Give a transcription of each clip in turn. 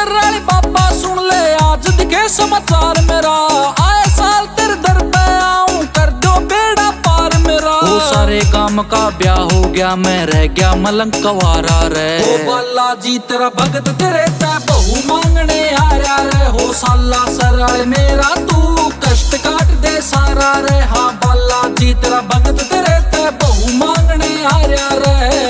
Sir वाले बाबा सुन ले आज दिखे समाचार मेरा, आए साल तेरे दर पे आऊं कर दो बेड़ा पार मेरा। वो सारे काम का ब्याह हो गया मैं रह गया मलंग कवारा रे। ओ बाला जी तेरा भगत तेरे तय बहु मांगने आया रे, हो साला सर वाले मेरा तू कष्ट काट दे सारा रे। हाँ बाला जी तेरा भगत तेरे तय बहु मांगने आया रे।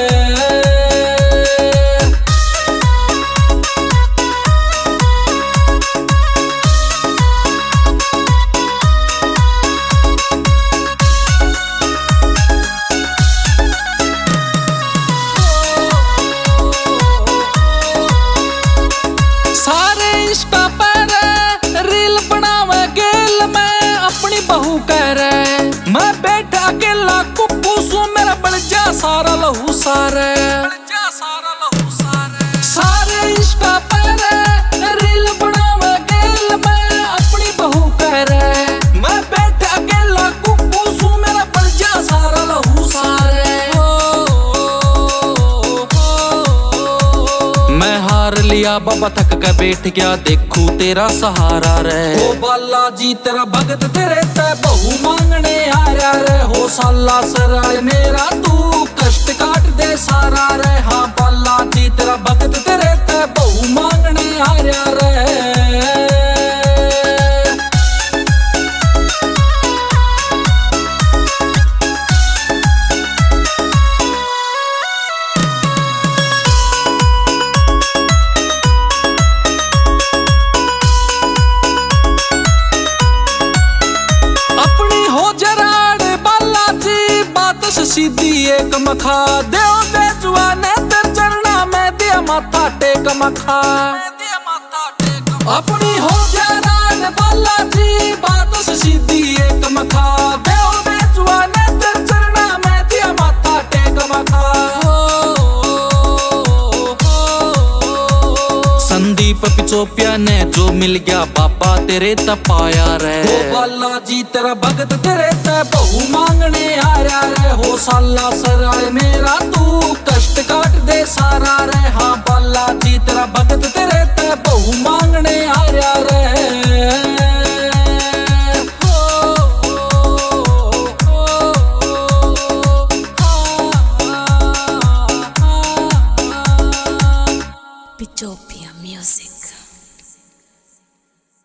बहू कह रहे मैं बैठा अकेला कुप्पू सू मेरा बढ़ जा सारा लहू सारे, सारे इंस्टा पर रील बनावे गेल मैं अपनी बहू कह रहे मैं बैठा अकेला कुप्पू सू मेरा बढ़ जा सारा लहू सारे। मैं हार लिया बाबा थक कर बैठ गया देखू तेरा सहारा रे। ओ बाला जी तेरा भगत तेरे तय बहु मांगने आया रे, हो साला सराय मेरा तू कष्ट काट दे सारा रे। हाँ बाला जी तेरा भगत तेरे तय बहु मांगने आया रे। सीधी एक मखा देव बेजुआ ने तेर चरना में दिया माथा टेक मखा, अपनी हो जरान बाला जी बात सीधी एक मखा देव बेजुआ ने तेर चरना में दिया माथा टेक मखा। संदीप पिचोपिया ने जो मिल गया बाबा तेरे तपाया रे। ओ बाला जी तेरा भगत तेरे तय बहु मांगने आया रे, हो साला सराय मेरा तू कष्ट काट दे सारा रे। हाँ बाला जी तेरा भगत तेरे तय बहु मांगने आया रे। Pitopia Music.